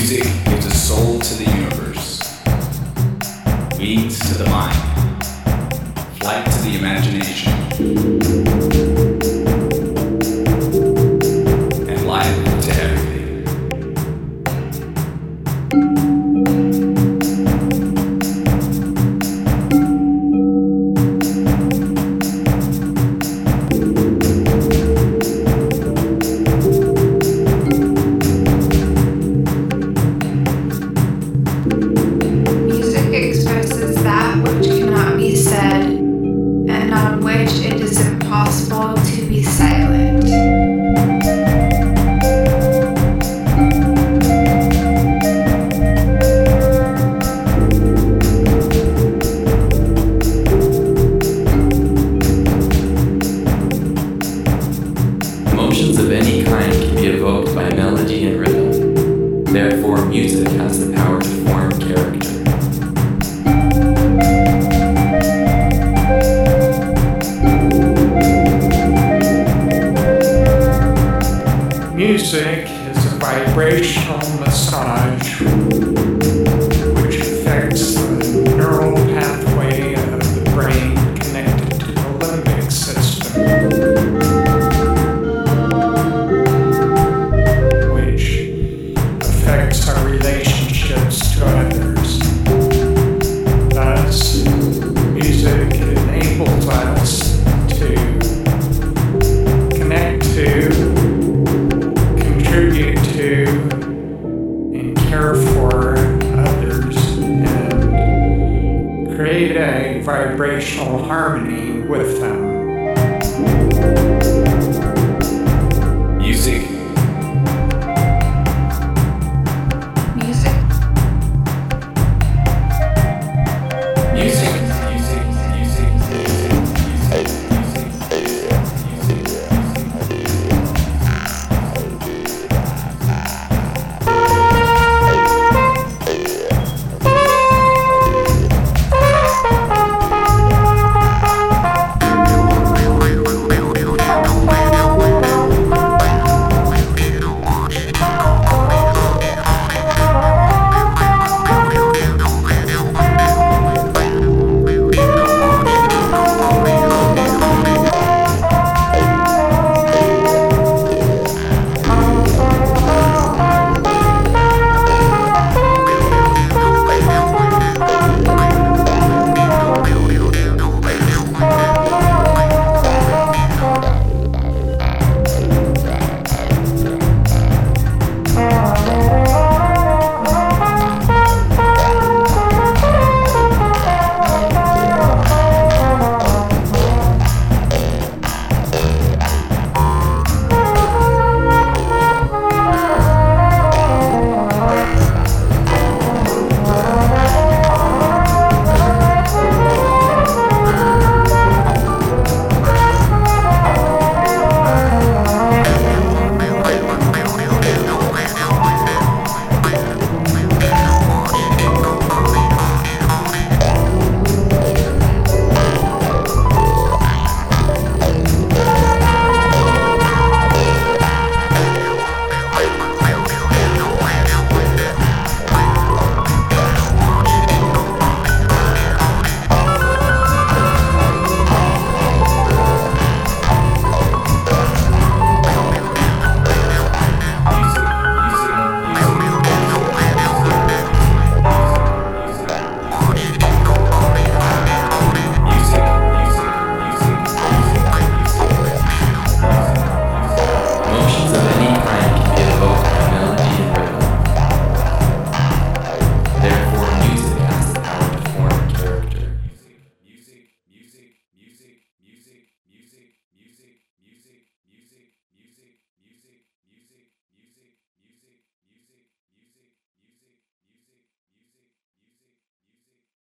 Music gives a soul to the universe, wings to the mind, flight to the imagination, and life to everything. Expresses that which cannot be said, and on which it is impossible to be silent. Emotions of any kind can be evoked by melody and rhythm. Therefore, music has the power to form character. Music is a vibrational massage which affects the neural pathway of the brain connected to the limbic system, which affects our relationships to others. Thus, music enables us to connect to, contribute to, and care for others, and create a vibrational harmony with them. Music